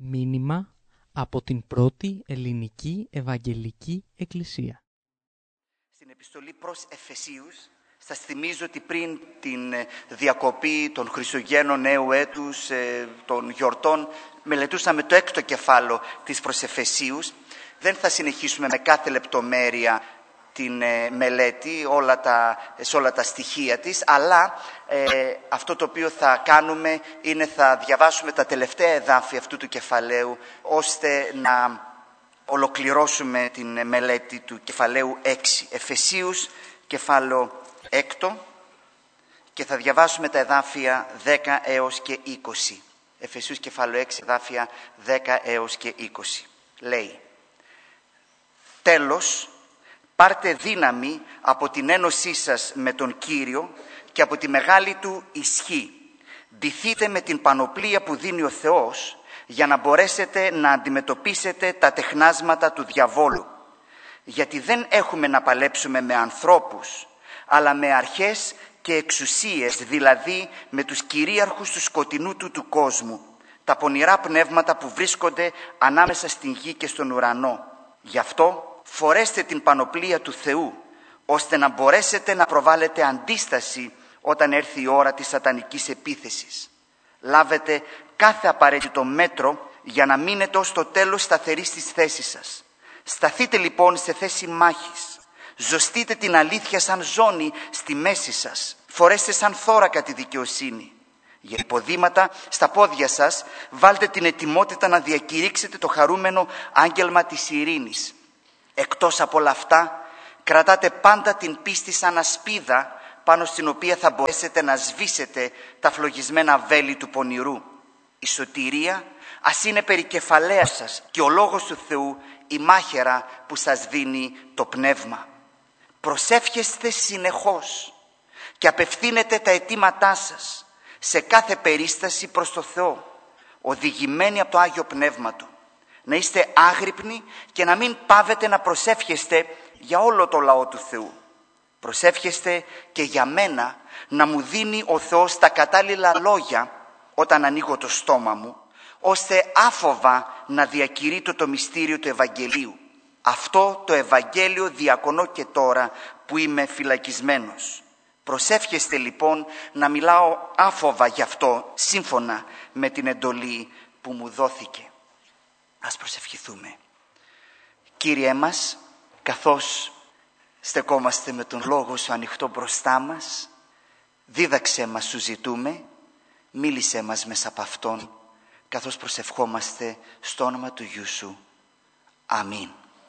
Μήνυμα από την πρώτη ελληνική Ευαγγελική Εκκλησία. Στην επιστολή προς Εφεσίους, σας θυμίζω ότι πριν την διακοπή των Χριστουγέννων νέου έτους, των γιορτών, μελετούσαμε το 6ο κεφάλαιο της προς Εφεσίους. Δεν θα συνεχίσουμε με κάθε λεπτομέρεια την μελέτη, σε όλα τα στοιχεία της, αλλά αυτό το οποίο θα κάνουμε είναι θα διαβάσουμε τα τελευταία εδάφια αυτού του κεφαλαίου, ώστε να ολοκληρώσουμε την μελέτη του κεφαλαίου 6. Εφεσίους, κεφάλαιο 6, και θα διαβάσουμε τα εδάφια 10 έως και 20. Εφεσίους, κεφάλαιο 6, εδάφια 10 έως και 20. Λέει: «Τέλος, πάρτε δύναμη από την ένωσή σας με τον Κύριο και από τη μεγάλη Του ισχύ. Ντυθείτε με την πανοπλία που δίνει ο Θεός, για να μπορέσετε να αντιμετωπίσετε τα τεχνάσματα του διαβόλου. Γιατί δεν έχουμε να παλέψουμε με ανθρώπους, αλλά με αρχές και εξουσίες, δηλαδή με τους κυρίαρχους του σκοτεινού του κόσμου, τα πονηρά πνεύματα που βρίσκονται ανάμεσα στην γη και στον ουρανό. Γι' αυτό φορέστε την πανοπλία του Θεού, ώστε να μπορέσετε να προβάλλετε αντίσταση όταν έρθει η ώρα της σατανικής επίθεσης. Λάβετε κάθε απαραίτητο μέτρο για να μείνετε ως το τέλος σταθεροί στις θέσεις σας. Σταθείτε λοιπόν σε θέση μάχης. Ζωστείτε την αλήθεια σαν ζώνη στη μέση σας. Φορέστε σαν θώρακα τη δικαιοσύνη. Για υποδήματα στα πόδια σας βάλτε την ετοιμότητα να διακηρύξετε το χαρούμενο άγγελμα της ειρήνης. Εκτός από όλα αυτά, κρατάτε πάντα την πίστη σαν ασπίδα, πάνω στην οποία θα μπορέσετε να σβήσετε τα φλογισμένα βέλη του πονηρού. Η σωτηρία ας είναι περικεφαλαία σας και ο Λόγος του Θεού η μάχαιρα που σας δίνει το πνεύμα. Προσεύχεστε συνεχώς και απευθύνετε τα αιτήματά σας σε κάθε περίσταση προς το Θεό, οδηγημένοι από το Άγιο Πνεύμα Του. Να είστε άγρυπνοι και να μην πάβετε να προσεύχεστε για όλο το λαό του Θεού. Προσεύχεστε και για μένα, να μου δίνει ο Θεός τα κατάλληλα λόγια όταν ανοίγω το στόμα μου, ώστε άφοβα να διακηρύττω το μυστήριο του Ευαγγελίου. Αυτό το Ευαγγέλιο διακονώ και τώρα που είμαι φυλακισμένος. Προσεύχεστε λοιπόν να μιλάω άφοβα γι' αυτό, σύμφωνα με την εντολή που μου δόθηκε». Ας προσευχηθούμε. Κύριε μας, καθώς στεκόμαστε με τον Λόγο Σου ανοιχτό μπροστά μας, δίδαξέ μας, Σου ζητούμε, μίλησέ μας μέσα από Αυτόν, καθώς προσευχόμαστε στο όνομα του Γιού Σου. Αμήν.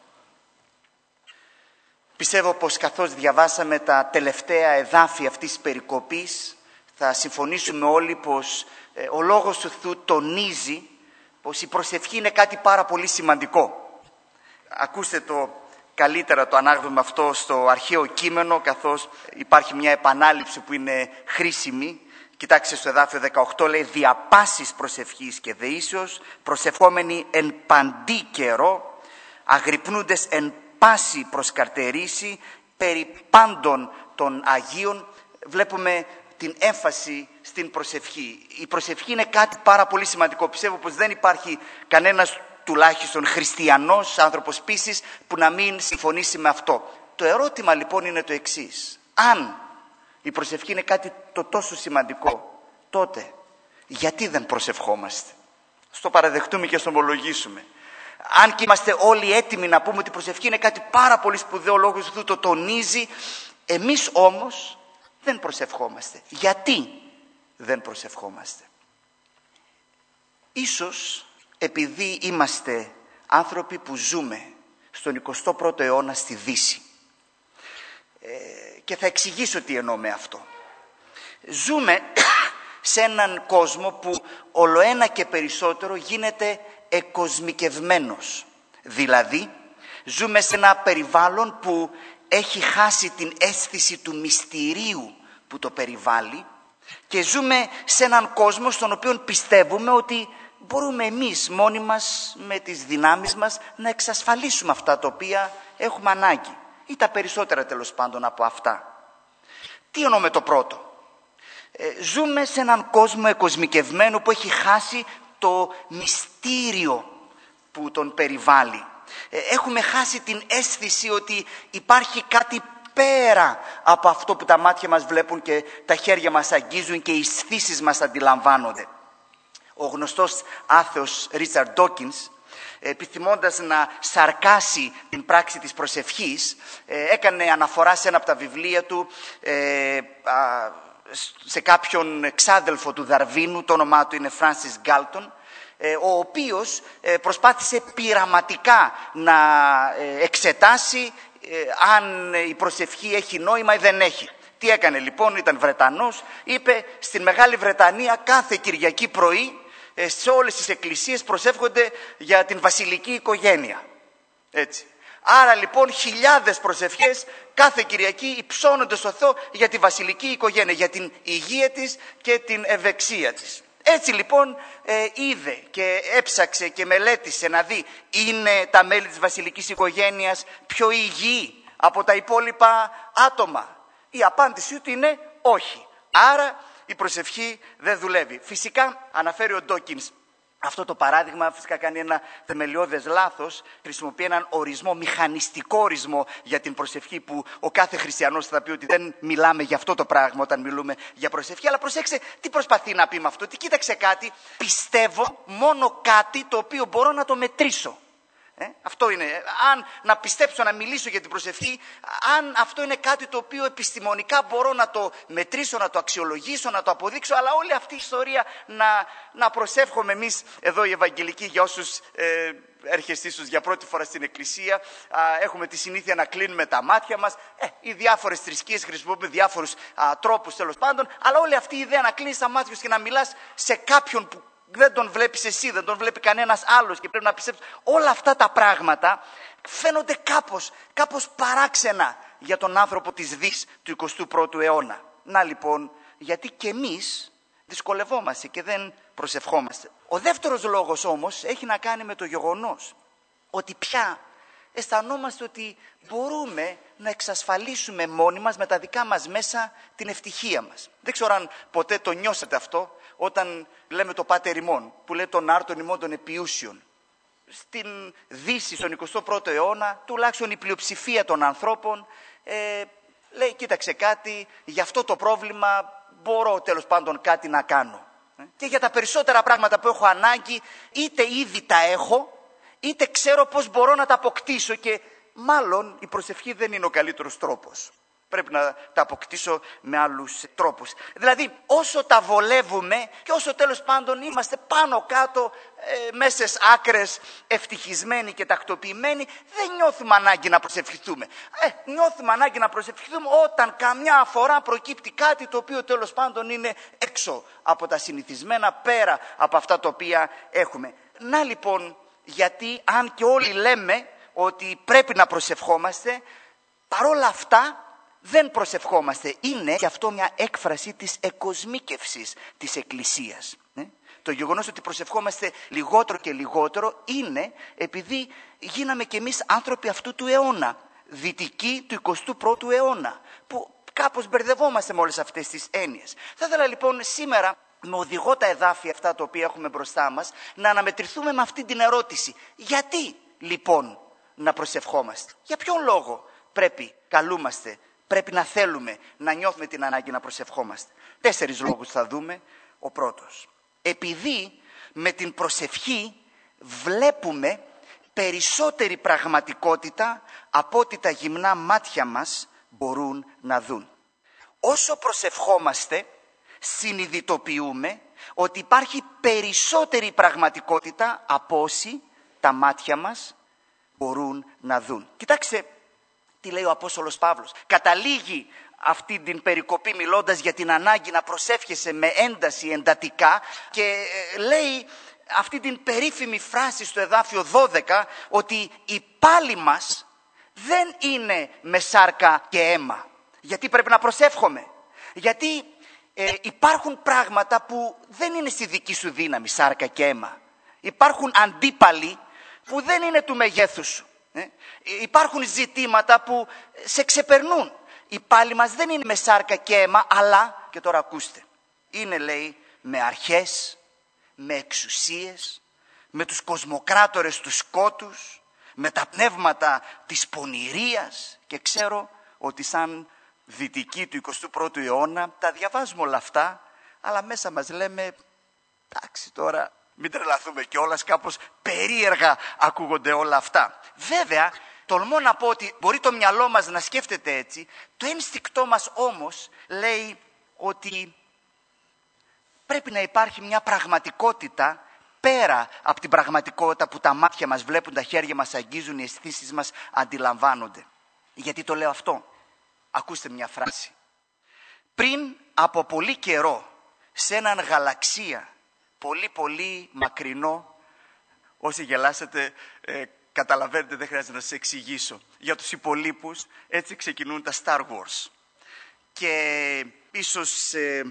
Πιστεύω πως καθώς διαβάσαμε τα τελευταία εδάφια αυτής της περικοπής, θα συμφωνήσουμε όλοι πως ο Λόγος του Θεού τονίζει πως η προσευχή είναι κάτι πάρα πολύ σημαντικό. Ακούστε το καλύτερα το ανάγνωμα αυτό στο αρχαίο κείμενο, καθώς υπάρχει μια επανάληψη που είναι χρήσιμη. Κοιτάξτε στο εδάφιο 18, λέει: «Δια πάσης προσευχής και δεήσεως, προσευχόμενοι εν παντί καιρό, αγρυπνούντες εν πάση προσκαρτερήσει, περί πάντων των Αγίων». Βλέπουμε την έμφαση στην προσευχή. Η προσευχή είναι κάτι πάρα πολύ σημαντικό. Πιστεύω πως δεν υπάρχει κανένας, τουλάχιστον χριστιανός, άνθρωπος πίστης, που να μην συμφωνήσει με αυτό. Το ερώτημα λοιπόν είναι το εξής: αν η προσευχή είναι κάτι το τόσο σημαντικό, τότε γιατί δεν προσευχόμαστε? Στο παραδεχτούμε και στο ομολογήσουμε. Αν και είμαστε όλοι έτοιμοι να πούμε ότι η προσευχή είναι κάτι πάρα πολύ σπουδαίο, ο Λόγος του Θεού το τονίζει, εμείς όμως δεν προσευχόμαστε. Γιατί δεν προσευχόμαστε? Ίσως επειδή είμαστε άνθρωποι που ζούμε στον 21ο αιώνα στη Δύση. Και θα εξηγήσω τι εννοώ με αυτό. Ζούμε σε έναν κόσμο που ολοένα και περισσότερο γίνεται εκοσμικευμένος. Δηλαδή, ζούμε σε ένα περιβάλλον που έχει χάσει την αίσθηση του μυστηρίου που το περιβάλλει, και ζούμε σε έναν κόσμο στον οποίο πιστεύουμε ότι μπορούμε εμείς μόνοι μας με τις δυνάμεις μας να εξασφαλίσουμε αυτά τα οποία έχουμε ανάγκη, ή τα περισσότερα τέλος πάντων από αυτά. Τι εννοώ με το πρώτο? Ζούμε σε έναν κόσμο εκοσμικευμένο που έχει χάσει το μυστήριο που τον περιβάλλει. Έχουμε χάσει την αίσθηση ότι υπάρχει κάτι πέρα από αυτό που τα μάτια μας βλέπουν και τα χέρια μας αγγίζουν και οι αισθήσεις μας αντιλαμβάνονται. Ο γνωστός άθεος Ρίτσαρντ Ντόκινς, επιθυμώντας να σαρκάσει την πράξη της προσευχής, έκανε αναφορά σε ένα από τα βιβλία του σε κάποιον ξάδελφο του Δαρβίνου, το όνομά του είναι Φράνσις Γκάλτον, ο οποίος προσπάθησε πειραματικά να εξετάσει αν η προσευχή έχει νόημα ή δεν έχει. Τι έκανε λοιπόν, ήταν Βρετανός, είπε στην Μεγάλη Βρετανία κάθε Κυριακή πρωί σε όλες τις εκκλησίες προσεύχονται για την βασιλική οικογένεια. Έτσι. Άρα λοιπόν χιλιάδες προσευχές κάθε Κυριακή υψώνονται στο Θεό για τη βασιλική οικογένεια, για την υγεία της και την ευεξία της. Έτσι λοιπόν είδε και έψαξε και μελέτησε να δει, είναι τα μέλη της βασιλικής οικογένειας πιο υγιή από τα υπόλοιπα άτομα. Η απάντηση του είναι όχι. Άρα η προσευχή δεν δουλεύει. Φυσικά αναφέρει ο Ντόκινς αυτό το παράδειγμα, φυσικά κάνει ένα θεμελιώδες λάθος, χρησιμοποιεί έναν ορισμό, μηχανιστικό ορισμό για την προσευχή, που ο κάθε χριστιανός θα πει ότι δεν μιλάμε για αυτό το πράγμα όταν μιλούμε για προσευχή. Αλλά προσέξτε τι προσπαθεί να πει με αυτό. Τι κοίταξε κάτι, πιστεύω μόνο κάτι το οποίο μπορώ να το μετρήσω. Αυτό είναι. Αν να πιστέψω, να μιλήσω για την προσευχή, αν αυτό είναι κάτι το οποίο επιστημονικά μπορώ να το μετρήσω, να το αξιολογήσω, να το αποδείξω, αλλά όλη αυτή η ιστορία να προσεύχομαι εμείς εδώ οι Ευαγγελικοί, για όσους έρχεστε ίσως για πρώτη φορά στην Εκκλησία, έχουμε τη συνήθεια να κλείνουμε τα μάτια μας. Οι διάφορες θρησκείες χρησιμοποιούν διάφορους τρόπους τέλος πάντων, αλλά όλη αυτή η ιδέα να κλείνεις τα μάτια σου και να μιλάς σε κάποιον που δεν τον βλέπεις εσύ, δεν τον βλέπει κανένας άλλος και πρέπει να πιστέψεις. Όλα αυτά τα πράγματα φαίνονται κάπως παράξενα για τον άνθρωπο της Δύσης του 21ου αιώνα. Να λοιπόν, γιατί και εμείς δυσκολευόμαστε και δεν προσευχόμαστε. Ο δεύτερος λόγος όμως έχει να κάνει με το γεγονός ότι πια αισθανόμαστε ότι μπορούμε να εξασφαλίσουμε μόνοι μας με τα δικά μας μέσα την ευτυχία μας. Δεν ξέρω αν ποτέ το νιώσατε αυτό όταν λέμε το Πάτερ ημών, που λέει τον άρτον ημών των επιούσιων. Στην Δύση, στον 21ο αιώνα, τουλάχιστον η πλειοψηφία των ανθρώπων λέει, κοίταξε κάτι, για αυτό το πρόβλημα μπορώ τέλος πάντων κάτι να κάνω. Και για τα περισσότερα πράγματα που έχω ανάγκη, είτε ήδη τα έχω, είτε ξέρω πώς μπορώ να τα αποκτήσω, και μάλλον η προσευχή δεν είναι ο καλύτερος τρόπος. Πρέπει να τα αποκτήσω με άλλους τρόπους. Δηλαδή, όσο τα βολεύουμε και όσο τέλος πάντων είμαστε πάνω κάτω μέσα στις άκρες ευτυχισμένοι και τακτοποιημένοι, δεν νιώθουμε ανάγκη να προσευχηθούμε. Νιώθουμε ανάγκη να προσευχηθούμε όταν καμιά φορά προκύπτει κάτι το οποίο τέλος πάντων είναι έξω από τα συνηθισμένα, πέρα από αυτά τα οποία έχουμε. Να λοιπόν, γιατί αν και όλοι λέμε ότι πρέπει να προσευχόμαστε, παρόλα αυτά δεν προσευχόμαστε. Είναι και αυτό μια έκφραση της εκοσμίκευσης της Εκκλησίας. Το γεγονός ότι προσευχόμαστε λιγότερο και λιγότερο είναι επειδή γίναμε κι εμείς άνθρωποι αυτού του αιώνα, δυτικοί του 21ου αιώνα, που κάπως μπερδευόμαστε με όλες αυτές τις έννοιες. Θα ήθελα λοιπόν σήμερα, με οδηγό τα εδάφια αυτά τα οποία έχουμε μπροστά μας, να αναμετρηθούμε με αυτή την ερώτηση. Γιατί λοιπόν να προσευχόμαστε? Για ποιον λόγο καλούμαστε, πρέπει να θέλουμε, να νιώθουμε την ανάγκη να προσευχόμαστε? 4 λόγους θα δούμε. Ο πρώτος, επειδή με την προσευχή βλέπουμε περισσότερη πραγματικότητα από ό,τι τα γυμνά μάτια μας μπορούν να δουν. Όσο προσευχόμαστε, συνειδητοποιούμε ότι υπάρχει περισσότερη πραγματικότητα από όση τα μάτια μας μπορούν να δουν. Κοιτάξτε τι λέει ο Απόστολος Παύλος. Καταλήγει αυτή την περικοπή μιλώντας για την ανάγκη να προσεύχεσαι με ένταση, εντατικά, και λέει αυτή την περίφημη φράση στο εδάφιο 12, ότι η πάλη μας δεν είναι με σάρκα και αίμα. Γιατί πρέπει να προσεύχομαι? Γιατί υπάρχουν πράγματα που δεν είναι στη δική σου δύναμη, σάρκα και αίμα. Υπάρχουν αντίπαλοι που δεν είναι του μεγέθους σου. Υπάρχουν ζητήματα που σε ξεπερνούν. Η πάλη μας δεν είναι με σάρκα και αίμα, αλλά, και τώρα ακούστε, είναι λέει με αρχές, με εξουσίες, με τους κοσμοκράτορες τους σκότους, με τα πνεύματα της πονηρίας, και ξέρω ότι σαν δυτικοί του 21ου αιώνα τα διαβάζουμε όλα αυτά, αλλά μέσα μας λέμε εντάξει τώρα μην τρελαθούμε κιόλας, κάπως περίεργα ακούγονται όλα αυτά. Βέβαια τολμώ να πω ότι μπορεί το μυαλό μας να σκέφτεται έτσι, το ένστικτό μας όμως λέει ότι πρέπει να υπάρχει μια πραγματικότητα πέρα από την πραγματικότητα που τα μάτια μας βλέπουν, τα χέρια μας αγγίζουν, οι αισθήσεις μας αντιλαμβάνονται. Γιατί το λέω αυτό? Ακούστε μια φράση. Πριν από πολύ καιρό, σε έναν γαλαξία πολύ πολύ μακρινό, όσοι γελάσετε καταλαβαίνετε, δεν χρειάζεται να σας εξηγήσω. Για τους υπολείπους έτσι ξεκινούν τα Star Wars. Και ίσως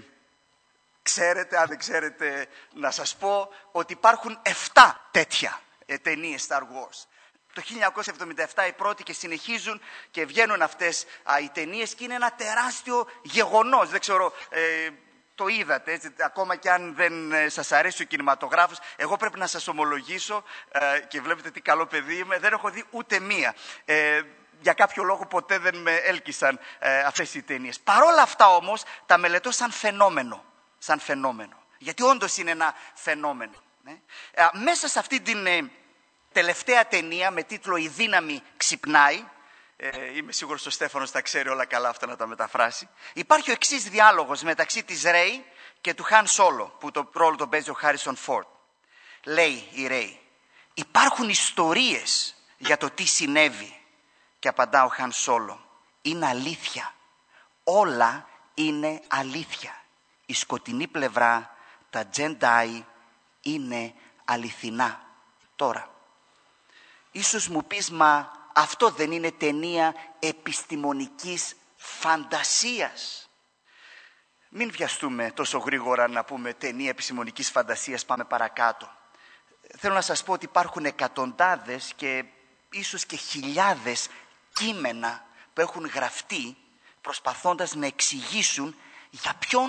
ξέρετε, αν δεν ξέρετε να σας πω, ότι υπάρχουν 7 τέτοια ταινίες Star Wars. Το 1977 η πρώτη και συνεχίζουν και βγαίνουν αυτές οι ταινίες και είναι ένα τεράστιο γεγονός. Δεν ξέρω, το είδατε, έτσι, ακόμα και αν δεν σας αρέσει ο κινηματογράφος. Εγώ πρέπει να σας ομολογήσω και βλέπετε τι καλό παιδί είμαι, δεν έχω δει ούτε μία. Για κάποιο λόγο ποτέ δεν με έλκυσαν αυτές οι ταινίες. Παρόλα αυτά όμως τα μελετώ σαν φαινόμενο. Σαν φαινόμενο. Γιατί όντως είναι ένα φαινόμενο. Μέσα σε αυτή την τελευταία ταινία με τίτλο «Η δύναμη ξυπνάει», είμαι σίγουρος ο Στέφανος τα ξέρει όλα καλά αυτά να τα μεταφράσει, υπάρχει ο εξής διάλογος μεταξύ της Ρέι και του Χαν Σόλο, που το ρόλο τον παίζει ο Χάρισον Φόρντ. Λέει η Ρέι, υπάρχουν ιστορίες για το τι συνέβη. Και απαντά ο Χαν Σόλο, είναι αλήθεια. Όλα είναι αλήθεια. Η σκοτεινή πλευρά, τα Τζεντάι είναι αληθινά. Τώρα, ίσως μου πεις, μα αυτό δεν είναι ταινία επιστημονικής φαντασίας? Μην βιαστούμε τόσο γρήγορα να πούμε ταινία επιστημονικής φαντασίας, πάμε παρακάτω. Θέλω να σας πω ότι υπάρχουν εκατοντάδες και ίσως και χιλιάδες κείμενα που έχουν γραφτεί προσπαθώντας να εξηγήσουν για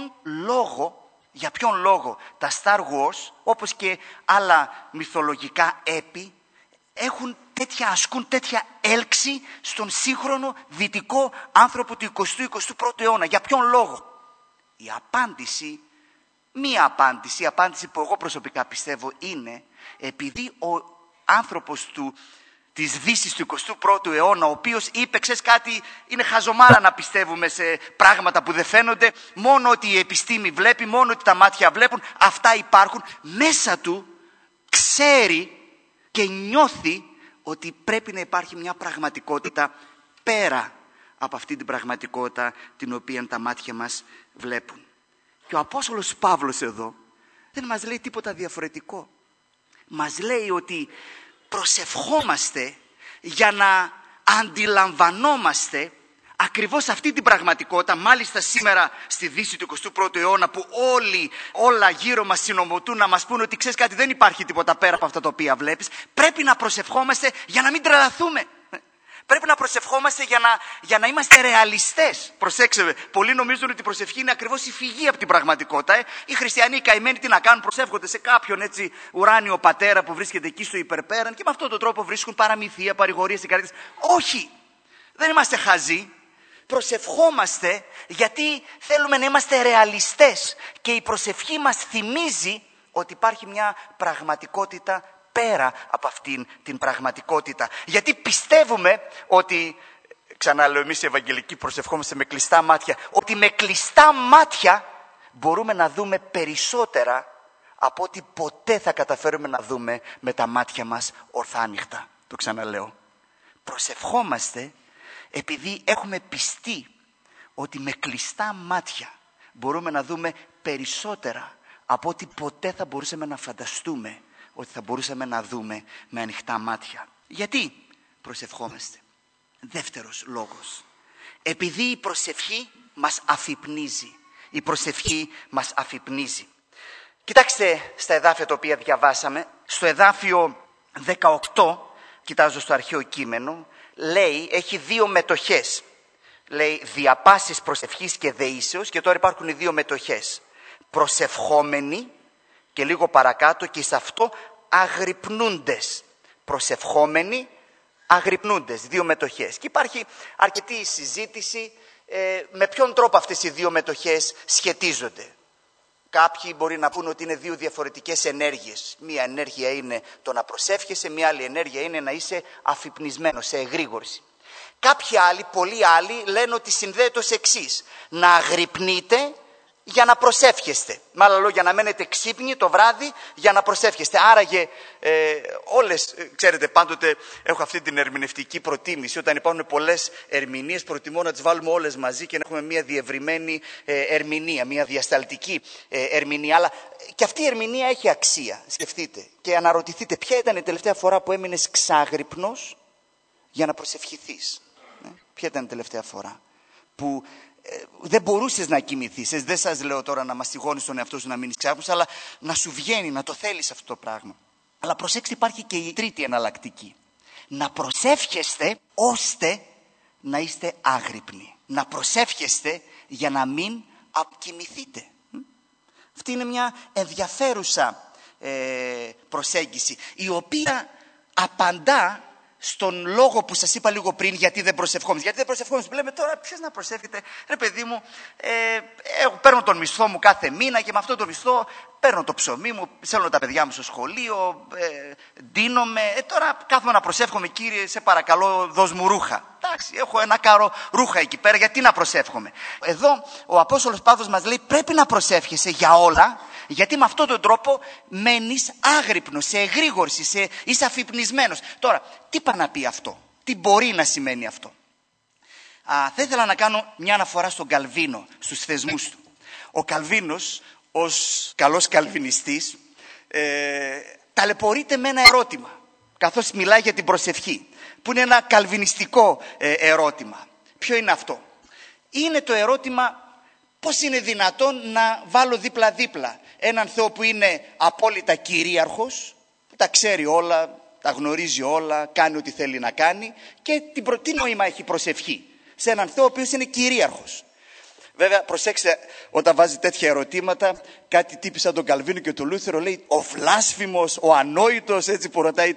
ποιον λόγο τα Star Wars, όπως και άλλα μυθολογικά έπι, ασκούν τέτοια έλξη στον σύγχρονο δυτικό άνθρωπο του 20ου-21ου αιώνα. Για ποιον λόγο? Η απάντηση, μία απάντηση, η απάντηση που εγώ προσωπικά πιστεύω είναι επειδή ο άνθρωπος της Δύσης του 21ου αιώνα, ο οποίος είπε, ξέρεις κάτι, είναι χαζομάρα να πιστεύουμε σε πράγματα που δεν φαίνονται, μόνο ότι η επιστήμη βλέπει, μόνο ότι τα μάτια βλέπουν, αυτά υπάρχουν, μέσα του ξέρει και νιώθει ότι πρέπει να υπάρχει μια πραγματικότητα πέρα από αυτή την πραγματικότητα την οποία τα μάτια μας βλέπουν. Και ο Απόστολος Παύλος εδώ δεν μας λέει τίποτα διαφορετικό. Μας λέει ότι προσευχόμαστε για να αντιλαμβανόμαστε ακριβώς αυτή την πραγματικότητα, μάλιστα σήμερα στη Δύση του 21ου αιώνα που όλα γύρω μας συνομωτούν να μας πούνε ότι ξέρεις κάτι, δεν υπάρχει τίποτα πέρα από αυτά τα οποία βλέπεις. Πρέπει να προσευχόμαστε για να μην τρελαθούμε. Πρέπει να προσευχόμαστε για να είμαστε ρεαλιστές. Προσέξτε, πολλοί νομίζουν ότι η προσευχή είναι ακριβώς η φυγή από την πραγματικότητα. Οι χριστιανοί καημένοι τι να κάνουν, προσεύχονται σε κάποιον έτσι ουράνιο πατέρα που βρίσκεται εκεί στο υπερπέραν και με αυτόν τον τρόπο βρίσκουν παραμυθία, παρηγορία στην καρδιά. Όχι, δεν είμαστε χαζοί. Προσευχόμαστε γιατί θέλουμε να είμαστε ρεαλιστές και η προσευχή μας θυμίζει ότι υπάρχει μια πραγματικότητα πέρα από αυτήν την πραγματικότητα. Γιατί πιστεύουμε ότι, ξαναλέω, εμείς οι Ευαγγελικοί προσευχόμαστε με κλειστά μάτια, ότι με κλειστά μάτια μπορούμε να δούμε περισσότερα από ό,τι ποτέ θα καταφέρουμε να δούμε με τα μάτια μας ορθάνυχτα. Το ξαναλέω. Προσευχόμαστε επειδή έχουμε πιστεί ότι με κλειστά μάτια μπορούμε να δούμε περισσότερα από ό,τι ποτέ θα μπορούσαμε να φανταστούμε ότι θα μπορούσαμε να δούμε με ανοιχτά μάτια. Γιατί προσευχόμαστε? Δεύτερος λόγος. Επειδή η προσευχή μας αφυπνίζει. Η προσευχή μας αφυπνίζει. Κοιτάξτε στα εδάφια τα οποία διαβάσαμε. Στο εδάφιο 18, κοιτάζω στο αρχαίο κείμενο, λέει, έχει 2 μετοχές. Λέει διαπάσης προσευχής και δεήσεως, και τώρα υπάρχουν οι 2 μετοχές. Προσευχόμενοι Και λίγο παρακάτω, και σε αυτό αγρυπνούντες. Προσευχόμενοι, αγρυπνούντες, δύο μετοχές. Και υπάρχει αρκετή συζήτηση με ποιον τρόπο αυτές οι δύο μετοχές σχετίζονται. Κάποιοι μπορεί να πούν ότι είναι δύο διαφορετικές ενέργειες. Μία ενέργεια είναι το να προσεύχεσαι, μία άλλη ενέργεια είναι να είσαι αφυπνισμένος, σε εγρήγορση. Κάποιοι άλλοι, πολλοί άλλοι, λένε ότι συνδέεται ως εξής: να αγρυπνείτε για να προσεύχεστε. Με άλλα λόγια, να μένετε ξύπνοι το βράδυ για να προσεύχεστε. Άραγε όλες, ξέρετε, πάντοτε έχω αυτή την ερμηνευτική προτίμηση. Όταν υπάρχουν πολλές ερμηνείες, προτιμώ να τις βάλουμε όλες μαζί και να έχουμε μια διευρυμένη ερμηνεία, μια διασταλτική ερμηνεία. Αλλά και αυτή η ερμηνεία έχει αξία. Σκεφτείτε και αναρωτηθείτε, ποια ήταν η τελευταία φορά που έμεινες ξάγρυπνος για να προσευχηθείς? Ποια ήταν η τελευταία φορά που δεν μπορούσες να κοιμηθείς? Δεν σας λέω τώρα να μαστιγώνεις τον εαυτό σου να μείνεις ξάγρυπνος, αλλά να σου βγαίνει, να το θέλεις αυτό το πράγμα. Αλλά προσέξτε, υπάρχει και η τρίτη εναλλακτική. Να προσεύχεστε ώστε να είστε άγρυπνοι. Να προσεύχεστε για να μην αποκοιμηθείτε. Αυτή είναι μια ενδιαφέρουσα προσέγγιση, η οποία απαντά στον λόγο που σας είπα λίγο πριν, γιατί δεν προσευχόμαστε. Γιατί δεν προσευχόμαστε? Λέμε τώρα, ποιος να προσεύχεται? Ρε παιδί μου, παίρνω τον μισθό μου κάθε μήνα και με αυτό το μισθό παίρνω το ψωμί μου, στέλνω τα παιδιά μου στο σχολείο, ντύνομαι. Τώρα κάθομαι να προσεύχομαι, Κύριε, σε παρακαλώ, δώσ' μου ρούχα. Εντάξει, έχω ένα κάρο ρούχα εκεί πέρα, γιατί να προσεύχομαι? Εδώ ο Απόστολος Παύλος μας λέει, πρέπει να προσεύχεσαι για όλα, γιατί με αυτόν τον τρόπο μένεις άγρυπνος, σε εγρήγορση, είσαι αφυπνισμένος. Τώρα, τι πάει να πει αυτό? Τι μπορεί να σημαίνει αυτό? Θα ήθελα να κάνω μια αναφορά στον Καλβίνο, στους θεσμούς του. Ο Καλβίνος, ως καλός καλβινιστής, ταλαιπωρείται με ένα ερώτημα, καθώς μιλάει για την προσευχή, που είναι ένα καλβινιστικό ερώτημα. Ποιο είναι αυτό? Είναι το ερώτημα, πώς είναι δυνατόν να βάλω δίπλα-δίπλα έναν Θεό που είναι απόλυτα κυρίαρχος, που τα ξέρει όλα, τα γνωρίζει όλα, κάνει ό,τι θέλει να κάνει, και τι νόημα έχει προσευχή σε έναν Θεό ο οποίος είναι κυρίαρχος? Βέβαια, προσέξτε, όταν βάζει τέτοια ερωτήματα, κάτι τύποι σαν τον Καλβίνο και τον Λούθερο λέει ο βλάσφημος, ο ανόητος, έτσι που ρωτάει,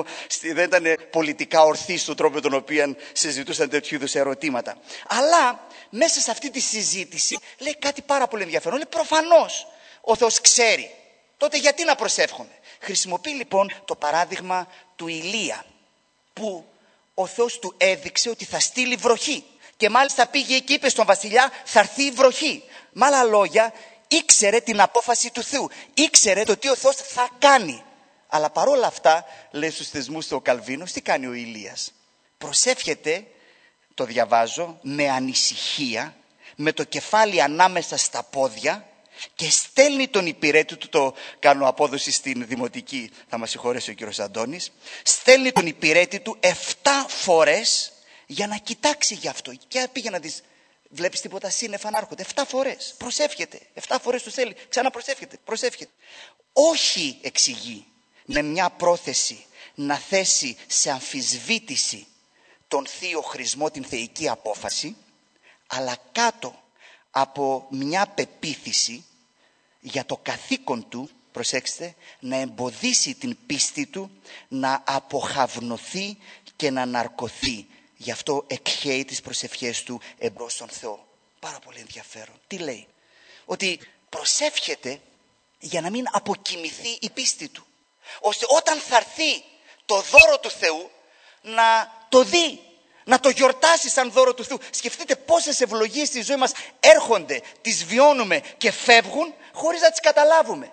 δεν ήταν πολιτικά ορθή στον τρόπο τον οποίο συζητούσαν τέτοιου είδους ερωτήματα. Αλλά μέσα σε αυτή τη συζήτηση λέει κάτι πάρα πολύ ενδιαφέρον. Λέει, προφανώς ο Θεός ξέρει, τότε γιατί να προσεύχομαι? Χρησιμοποιεί λοιπόν το παράδειγμα του Ηλία, που ο Θεός του έδειξε ότι θα στείλει βροχή. Και μάλιστα πήγε και είπε στον βασιλιά, θα έρθει η βροχή. Με άλλα λόγια, ήξερε την απόφαση του Θεού. Ήξερε το τι ο Θεός θα κάνει. Αλλά παρόλα αυτά, λέει στους θεσμούς του ο Καλβίνος, τι κάνει ο Ηλίας? Προσεύχεται, το διαβάζω, με ανησυχία, με το κεφάλι ανάμεσα στα πόδια, και στέλνει τον υπηρέτη του, το κάνω απόδοση στην δημοτική, θα μας συγχωρέσει ο κύριος Αντώνης, στέλνει τον υπηρέτη του 7 φορές για να κοιτάξει γι' αυτό. Και πήγε να δεις, βλέπεις τίποτα σύννεφα να έρχονται? 7 φορές. Προσεύχεται. 7 φορές του θέλει. Προσεύχεται. Όχι, εξηγεί, με μια πρόθεση να θέσει σε αμφισβήτηση τον θείο χρησμό, την θεϊκή απόφαση, αλλά κάτω από μια πεποίθηση για το καθήκον του, προσέξτε, να εμποδίσει την πίστη του να αποχαυνοθεί και να ναρκωθεί. Γι' αυτό εκχέει τις προσευχές του εμπρός στον Θεό. Πάρα πολύ ενδιαφέρον. Τι λέει? Ότι προσεύχεται για να μην αποκοιμηθεί η πίστη του, ώστε όταν θα έρθει το δώρο του Θεού να το δει, να το γιορτάσει σαν δώρο του Θεού. Σκεφτείτε πόσες ευλογίες στη ζωή μας έρχονται, τις βιώνουμε και φεύγουν χωρίς να τις καταλάβουμε.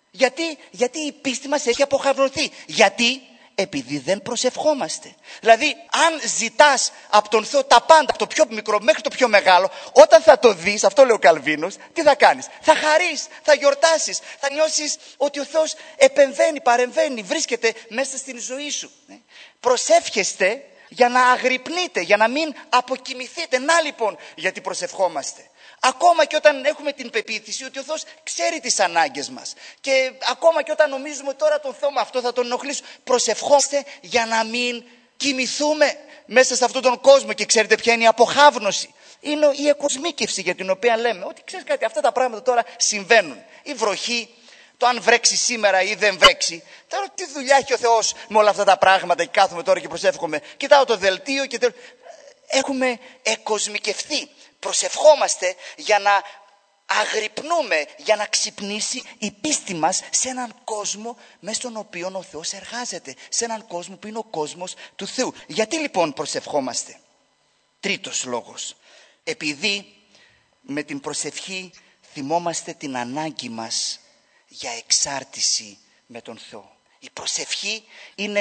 Γιατί η πίστη μας έχει αποχαυρωθεί? Γιατί? Επειδή δεν προσευχόμαστε. Δηλαδή, αν ζητάς από τον Θεό τα πάντα, από το πιο μικρό μέχρι το πιο μεγάλο, όταν θα το δεις, αυτό λέει ο Καλβίνος, τι θα κάνεις? Θα χαρείς, θα γιορτάσεις, θα νιώσεις ότι ο Θεός επεμβαίνει, παρεμβαίνει, βρίσκεται μέσα στην ζωή σου. Προσεύχεστε για να αγρυπνείτε, για να μην αποκοιμηθείτε. Να λοιπόν γιατί προσευχόμαστε. Ακόμα και όταν έχουμε την πεποίθηση ότι ο Θεός ξέρει τις ανάγκες μας, και ακόμα και όταν νομίζουμε τώρα τον Θεό με αυτό θα τον ενοχλήσω, προσευχόμαστε για να μην κοιμηθούμε μέσα σε αυτόν τον κόσμο. Και ξέρετε ποια είναι η αποχάβνωση? Είναι η εκοσμίκευση, για την οποία λέμε ότι ξέρεις κάτι, αυτά τα πράγματα τώρα συμβαίνουν. Η βροχή, Το αν βρέξει σήμερα ή δεν βρέξει. Τώρα τι δουλειά έχει ο Θεός με όλα αυτά τα πράγματα και κάθομαι τώρα και προσεύχομαι. Κοιτάω το δελτίο και έχουμε εκοσμικευθεί. Προσευχόμαστε για να αγρυπνούμε, για να ξυπνήσει η πίστη μας σε έναν κόσμο μέσα στον οποίο ο Θεός εργάζεται. Σε έναν κόσμο που είναι ο κόσμος του Θεού. Γιατί λοιπόν προσευχόμαστε? Τρίτος λόγος. Επειδή με την προσευχή θυμόμαστε την ανάγκη μας για εξάρτηση με τον Θεό. Η προσευχή είναι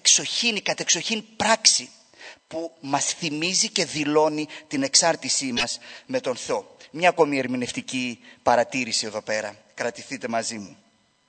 η κατεξοχήν πράξη που μας θυμίζει και δηλώνει την εξάρτησή μας με τον Θεό. Μια ακόμη ερμηνευτική παρατήρηση εδώ πέρα. Κρατηθείτε μαζί μου.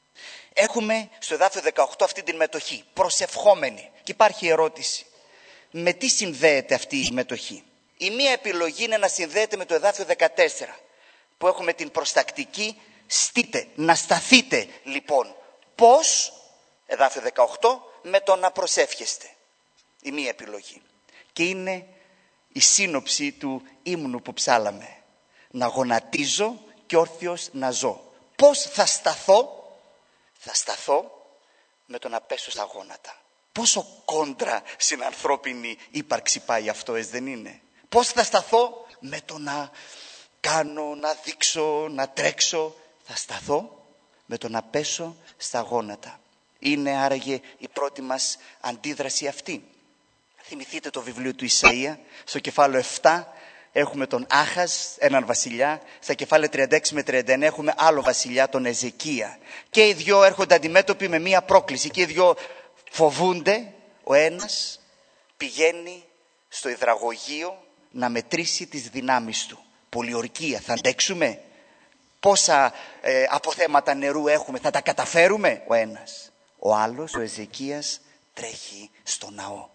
Έχουμε στο εδάφιο 18 αυτή την μετοχή. Προσευχόμενη. Και υπάρχει ερώτηση. Με τι συνδέεται αυτή η μετοχή? Η μία επιλογή είναι να συνδέεται με το εδάφιο 14. Που έχουμε την προστακτική στείτε. Να σταθείτε λοιπόν. Πώς? Εδάφιο 18. Με το να προσεύχεστε. Η μία επιλογή. Και είναι η σύνοψη του ύμνου που ψάλαμε. Να γονατίζω και όρθιος να ζω. Πώς θα σταθώ? Θα σταθώ με το να πέσω στα γόνατα. Πόσο κόντρα στην ανθρώπινη ύπαρξη πάει αυτό, δεν είναι? Πώς θα σταθώ? Με το να κάνω, να δείξω, να τρέξω. Θα σταθώ με το να πέσω στα γόνατα. Είναι άραγε η πρώτη μας αντίδραση αυτή? Θυμηθείτε το βιβλίο του Ισαΐα, στο κεφάλαιο 7 έχουμε τον Άχαζ, έναν βασιλιά. Στα κεφάλαια 36 με 39 έχουμε άλλο βασιλιά, τον Εζεκία. Και οι δυο έρχονται αντιμέτωποι με μία πρόκληση. Και οι δυο φοβούνται. Ο ένας πηγαίνει στο υδραγωγείο να μετρήσει τις δυνάμεις του. Πολιορκία, θα αντέξουμε? Πόσα αποθέματα νερού έχουμε, θα τα καταφέρουμε? Ο ένας. Ο άλλος, ο Εζεκίας, τρέχει στο ναό.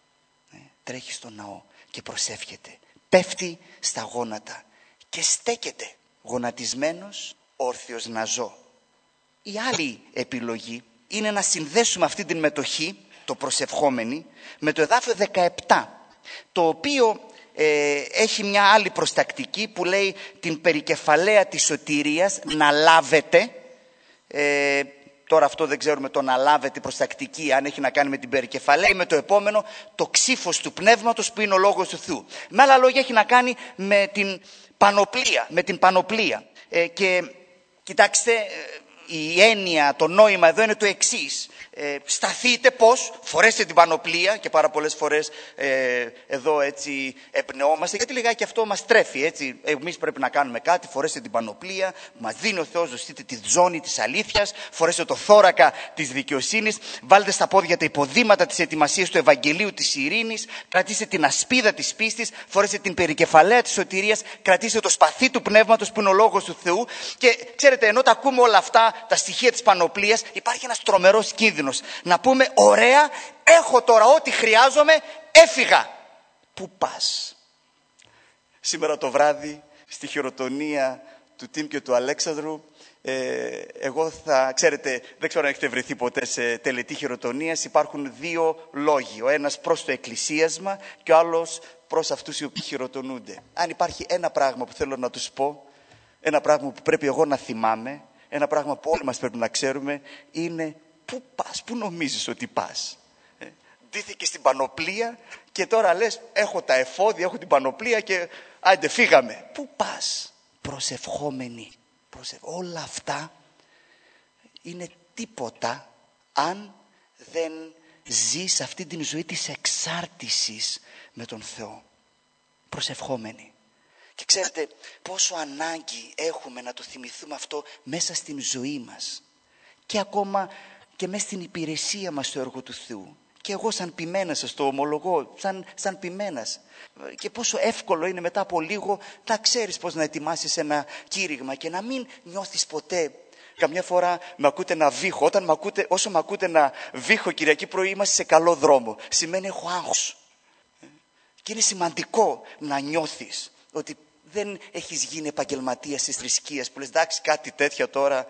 Τρέχει στο ναό και προσεύχεται. Πέφτει στα γόνατα και στέκεται γονατισμένος, όρθιος να ζω. Η άλλη επιλογή είναι να συνδέσουμε αυτή την μετοχή, το προσευχόμενη, με το εδάφιο 17, το οποίο έχει μια άλλη προστακτική που λέει την περικεφαλαία της σωτηρίας να λάβετε. Τώρα αυτό δεν ξέρουμε το να λάβετε προστακτική, αν έχει να κάνει με την περικεφαλαία ή με το επόμενο, το ξύφος του πνεύματος που είναι ο λόγος του Θεού. Με άλλα λόγια έχει να κάνει με την πανοπλία. Και κοιτάξτε, η έννοια, το νόημα εδώ είναι το εξής. Σταθείτε πώς? Φορέστε την πανοπλία, και πάρα πολλές φορές εδώ έτσι εμπνεόμαστε, γιατί λιγάκι αυτό μας τρέφει, έτσι. Εμείς πρέπει να κάνουμε κάτι. Φορέστε την πανοπλία, μας δίνει ο Θεός, δοστείτε τη ζώνη της αλήθειας, φορέστε το θώρακα της δικαιοσύνης, βάλτε στα πόδια τα υποδήματα της ετοιμασίας του Ευαγγελίου της ειρήνης, κρατήστε την ασπίδα της πίστης, φορέστε την περικεφαλαία της σωτηρίας, κρατήστε το σπαθί του πνεύματος που είναι ο λόγος του Θεού. Και ξέρετε, ενώ τα ακούμε όλα αυτά, τα στοιχεία της πανοπλίας, υπάρχει ένας τρομερός κίνδυνος. Να πούμε, ωραία, έχω τώρα ό,τι χρειάζομαι, έφυγα. Πού πας? Σήμερα το βράδυ, στη χειροτονία του Τιμ και του Αλέξανδρου, εγώ ξέρετε, δεν ξέρω αν έχετε βρεθεί ποτέ σε τελετή χειροτονίας. Υπάρχουν δύο λόγοι. Ο ένας προς το εκκλησίασμα και ο άλλος προς αυτούς οι οποίοι χειροτονούνται. Αν υπάρχει ένα πράγμα που θέλω να τους πω, ένα πράγμα που πρέπει εγώ να θυμάμαι, ένα πράγμα που όλοι μας πρέπει να ξέρουμε, είναι πού πας, πού νομίζεις ότι πας? Ντύθηκε στην πανοπλία και τώρα λες, έχω τα εφόδια, έχω την πανοπλία και άντε φύγαμε. Πού πας? Προσευχόμενοι. Όλα αυτά είναι τίποτα αν δεν ζεις αυτή την ζωή της εξάρτησης με τον Θεό. Προσευχόμενοι. Και ξέρετε πόσο ανάγκη έχουμε να το θυμηθούμε αυτό μέσα στην ζωή μας. Και ακόμα και μέσα στην υπηρεσία μας στο έργο του Θεού. Και εγώ σαν ποιμένας σας το ομολογώ, σαν ποιμένας. Και πόσο εύκολο είναι μετά από λίγο να ξέρεις πώς να ετοιμάσεις ένα κήρυγμα και να μην νιώθεις ποτέ. Καμιά φορά με ακούτε να βήχω. Όσο με ακούτε να βήχω Κυριακή πρωί, είμαστε σε καλό δρόμο. Σημαίνει έχω άγχος. Και είναι σημαντικό να νιώθεις ότι δεν έχεις γίνει επαγγελματίας της θρησκείας που λες εντάξει κάτι τέτοια τώρα.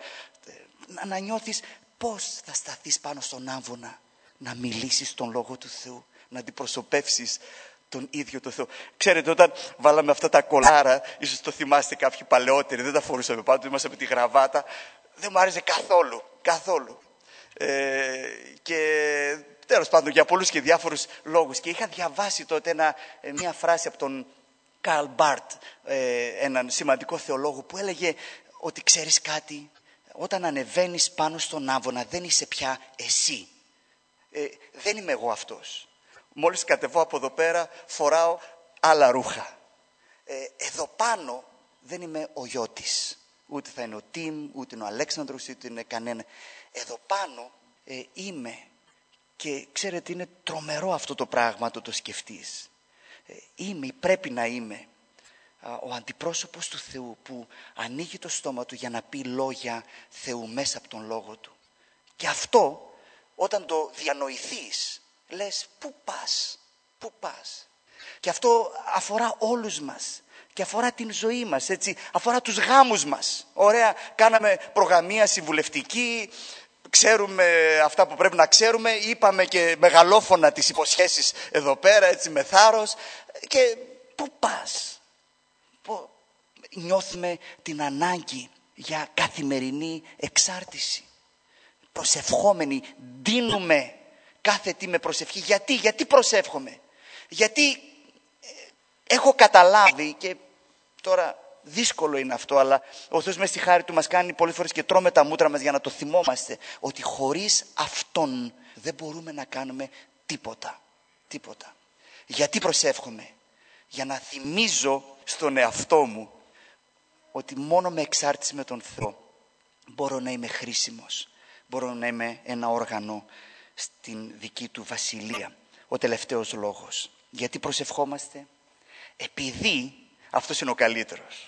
Να νιώθεις πώς θα σταθείς πάνω στον άμβονα, να μιλήσεις τον Λόγο του Θεού, να αντιπροσωπεύσεις τον ίδιο το Θεό. Ξέρετε, όταν βάλαμε αυτά τα κολάρα, ίσως το θυμάστε κάποιοι παλαιότεροι, δεν τα φορούσαμε πάντοτε, είμαστε με τη γραβάτα. δεν μου άρεσε καθόλου. Και τέλος πάντων για πολλούς και διάφορους λόγους. Και είχα διαβάσει τότε μια φράση από τον Καρλ Μπάρτ, έναν σημαντικό θεολόγο, που έλεγε ότι ξέρεις κάτι, όταν ανεβαίνεις πάνω στον άμβονα δεν είσαι πια εσύ. Δεν είμαι εγώ αυτός. Μόλις κατεβώ από εδώ πέρα φοράω άλλα ρούχα. Εδώ πάνω δεν είμαι ο Γιώτης. Ούτε θα είναι ο Τιμ, ούτε είναι ο Αλέξανδρος, ούτε είναι κανένα. Εδώ πάνω είμαι. Και ξέρετε, είναι τρομερό αυτό το πράγμα, το σκεφτείς. Είμαι ή πρέπει να είμαι ο αντιπρόσωπος του Θεού, που ανοίγει το στόμα του για να πει λόγια Θεού μέσα από τον λόγο του. Και αυτό όταν το διανοηθείς λες πού πας. Και αυτό αφορά όλους μας. Και αφορά την ζωή μας, έτσι, αφορά τους γάμους μας. Ωραία, κάναμε προγαμία συμβουλευτική, ξέρουμε αυτά που πρέπει να ξέρουμε, είπαμε και μεγαλόφωνα τις υποσχέσεις εδώ πέρα, έτσι, με θάρρος. Και πού πας? Νιώθουμε την ανάγκη για καθημερινή εξάρτηση. Προσευχόμενοι, ντύνουμε κάθε τι με προσευχή. Γιατί προσεύχομαι? Γιατί έχω καταλάβει, και τώρα δύσκολο είναι αυτό, αλλά ο Θεός μέσα στη χάρη του μας κάνει πολλές φορές και τρώμε τα μούτρα μας για να το θυμόμαστε, ότι χωρίς Αυτόν δεν μπορούμε να κάνουμε τίποτα. Γιατί προσεύχομαι? Για να θυμίζω στον εαυτό μου ότι μόνο με εξάρτηση με τον Θεό μπορώ να είμαι χρήσιμος, μπορώ να είμαι ένα όργανο στην δική του βασιλεία. Ο τελευταίος λόγος. Γιατί προσευχόμαστε? Επειδή, αυτός είναι ο καλύτερος,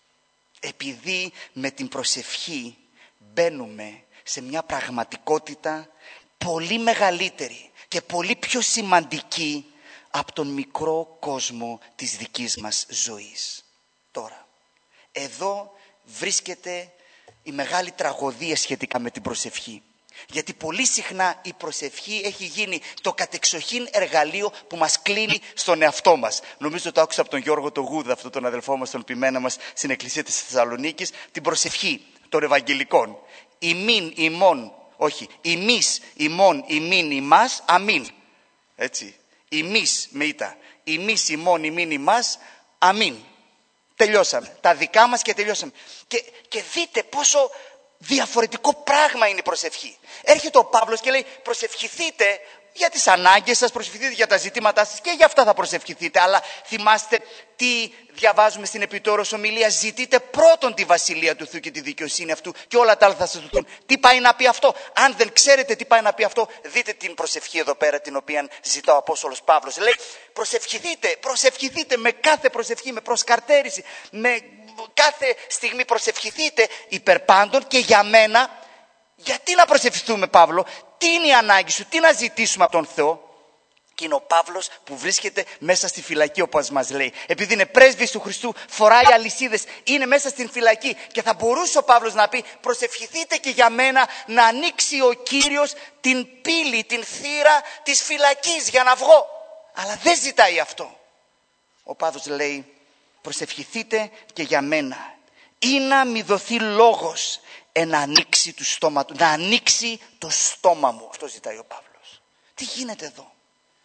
επειδή με την προσευχή μπαίνουμε σε μια πραγματικότητα πολύ μεγαλύτερη και πολύ πιο σημαντική από τον μικρό κόσμο της δικής μας ζωής. Τώρα, εδώ βρίσκεται η μεγάλη τραγωδία σχετικά με την προσευχή. Γιατί πολύ συχνά η προσευχή έχει γίνει το κατεξοχήν εργαλείο που μας κλείνει στον εαυτό μας. Νομίζω το άκουσα από τον Γιώργο τον Γούδα, αυτόν τον αδελφό μας, τον ποιημένα μας στην Εκκλησία της Θεσσαλονίκης, την προσευχή των Ευαγγελικών. Ημίν, ημών, όχι, ημείς, ημών, ημίν, ημάς, αμήν. Έτσι, ημείς με ήτα, ημείς, ημών, ημίν, ημάς, αμήν. Τελειώσαμε. Τα δικά μας και τελειώσαμε. Και δείτε πόσο διαφορετικό πράγμα είναι η προσευχή. Έρχεται ο Παύλος και λέει προσευχηθείτε για τις ανάγκες σας, προσευχηθείτε για τα ζητήματά σας, και για αυτά θα προσευχηθείτε. Αλλά θυμάστε τι διαβάζουμε στην Επιτόρος ομιλία? Ζητείτε πρώτον τη βασιλεία του Θεού και τη δικαιοσύνη αυτού και όλα τα άλλα θα σας δοθούν. Τι πάει να πει αυτό? Αν δεν ξέρετε τι πάει να πει αυτό, δείτε την προσευχή εδώ πέρα, την οποία ζητά ο Απόστολος Παύλος. Λέει προσευχηθείτε με κάθε προσευχή, με προσκαρτέρηση, με κάθε στιγμή προσευχηθείτε υπερπάντων και για μένα. Γιατί να προσευχηθούμε, Παύλο? Τι είναι η ανάγκη σου? Τι να ζητήσουμε από τον Θεό? Και είναι ο Παύλος που βρίσκεται μέσα στη φυλακή, όπως μας λέει. Επειδή είναι πρέσβης του Χριστού, φοράει αλυσίδες, είναι μέσα στην φυλακή. Και θα μπορούσε ο Παύλος να πει προσευχηθείτε και για μένα να ανοίξει ο Κύριος την πύλη, την θύρα της φυλακής για να βγω. Αλλά δεν ζητάει αυτό. Ο Παύλος λέει προσευχηθείτε και για μένα, ή να μη δοθεί λόγος να ανοίξει το στόμα του, να ανοίξει το στόμα μου. Αυτό ζητάει ο Παύλος. Τι γίνεται εδώ?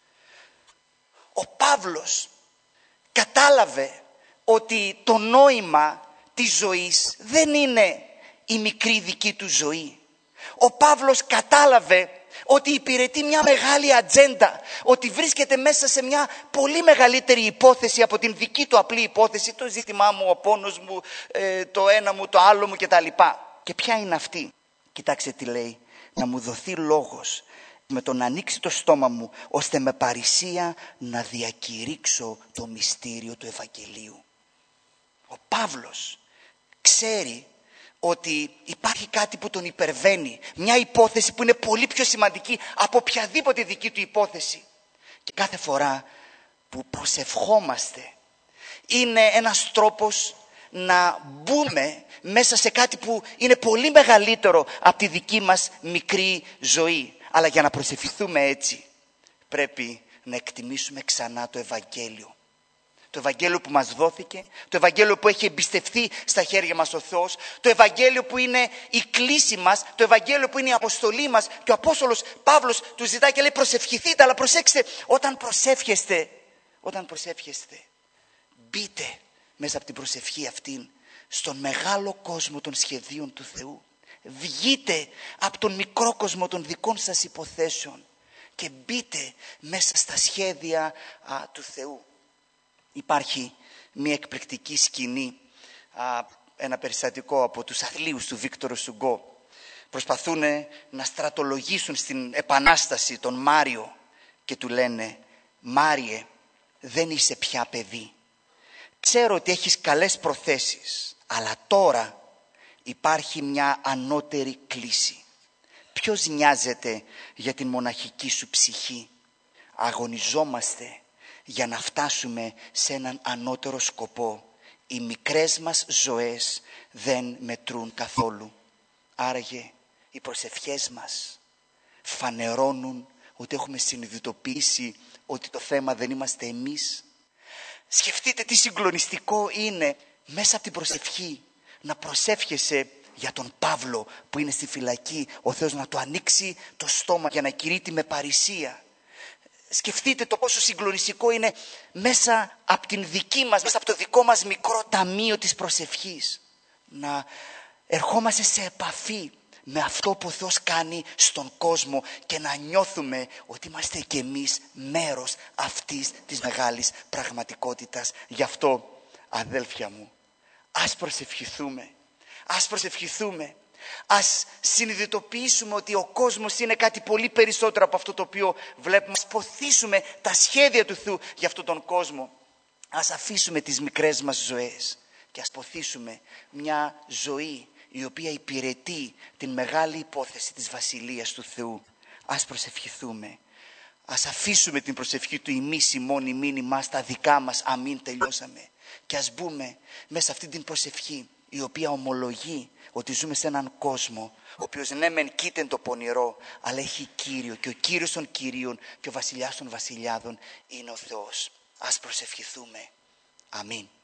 Ο Παύλος κατάλαβε ότι το νόημα της ζωής δεν είναι η μικρή δική του ζωή. Ο Παύλος κατάλαβε ότι υπηρετεί μια μεγάλη ατζέντα, ότι βρίσκεται μέσα σε μια πολύ μεγαλύτερη υπόθεση από την δική του απλή υπόθεση, το ζήτημά μου, ο πόνος μου, το ένα μου, το άλλο μου κτλ. Και ποια είναι αυτή? Κοιτάξτε τι λέει. Να μου δοθεί λόγος με το να ανοίξει το στόμα μου, ώστε με παρησία να διακηρύξω το μυστήριο του Ευαγγελίου. Ο Παύλος ξέρει ότι υπάρχει κάτι που τον υπερβαίνει, μια υπόθεση που είναι πολύ πιο σημαντική από οποιαδήποτε δική του υπόθεση. Και κάθε φορά που προσευχόμαστε είναι ένας τρόπος να μπούμε μέσα σε κάτι που είναι πολύ μεγαλύτερο από τη δική μας μικρή ζωή. Αλλά για να προσευχηθούμε έτσι πρέπει να εκτιμήσουμε ξανά το Ευαγγέλιο. Το Ευαγγέλιο που μας δόθηκε, το Ευαγγέλιο που έχει εμπιστευτεί στα χέρια μας ο Θεός, το Ευαγγέλιο που είναι η κλίση μας, το Ευαγγέλιο που είναι η αποστολή μας. Και ο Απόστολος Παύλος του ζητάει και λέει προσευχηθείτε, αλλά προσέξτε, όταν προσεύχεστε, μπείτε μέσα από την προσευχή αυτήν στον μεγάλο κόσμο των σχεδίων του Θεού. Βγείτε από τον μικρό κόσμο των δικών σας υποθέσεων και μπείτε μέσα στα σχέδια του Θεού. Υπάρχει μια εκπληκτική σκηνή, ένα περιστατικό από τους αθλίους του Βίκτορο Σουγκό. Προσπαθούν να στρατολογήσουν στην Επανάσταση τον Μάριο και του λένε «Μάριε, δεν είσαι πια παιδί. Ξέρω ότι έχεις καλές προθέσεις, αλλά τώρα υπάρχει μια ανώτερη κλίση. Ποιος νοιάζεται για την μοναχική σου ψυχή? Αγωνιζόμαστε για να φτάσουμε σε έναν ανώτερο σκοπό. Οι μικρές μας ζωές δεν μετρούν καθόλου. Άραγε οι προσευχές μας φανερώνουν ότι έχουμε συνειδητοποιήσει ότι το θέμα δεν είμαστε εμείς. Σκεφτείτε τι συγκλονιστικό είναι μέσα από την προσευχή να προσεύχεσαι για τον Παύλο που είναι στη φυλακή, ο Θεός να του ανοίξει το στόμα για να κηρύττει με παρησία. Σκεφτείτε το πόσο συγκλονιστικό είναι μέσα από την δική μας, μέσα από το δικό μας μικρό ταμείο της προσευχής να ερχόμαστε σε επαφή με αυτό που ο Θεός κάνει στον κόσμο και να νιώθουμε ότι είμαστε κι εμείς μέρος αυτής της μεγάλης πραγματικότητας. Γι' αυτό, αδέλφια μου, ας προσευχηθούμε. Ας συνειδητοποιήσουμε ότι ο κόσμος είναι κάτι πολύ περισσότερο από αυτό το οποίο βλέπουμε. Ας ποθήσουμε τα σχέδια του Θεού για αυτόν τον κόσμο. Ας αφήσουμε τις μικρές μας ζωές και ας ποθήσουμε μια ζωή η οποία υπηρετεί την μεγάλη υπόθεση της Βασιλείας του Θεού. Ας προσευχηθούμε. Ας αφήσουμε την προσευχή του ημείς ημών ημίν ημάς τα δικά μας αμήν τελειώσαμε. Και ας μπούμε μέσα αυτή την προσευχή η οποία ομολογεί ότι ζούμε σε έναν κόσμο ο οποίος ναι μεν κοίτεν το πονηρό, αλλά έχει Κύριο και ο Κύριος των Κυρίων και ο Βασιλιάς των Βασιλιάδων είναι ο Θεός. Ας προσευχηθούμε. Αμήν.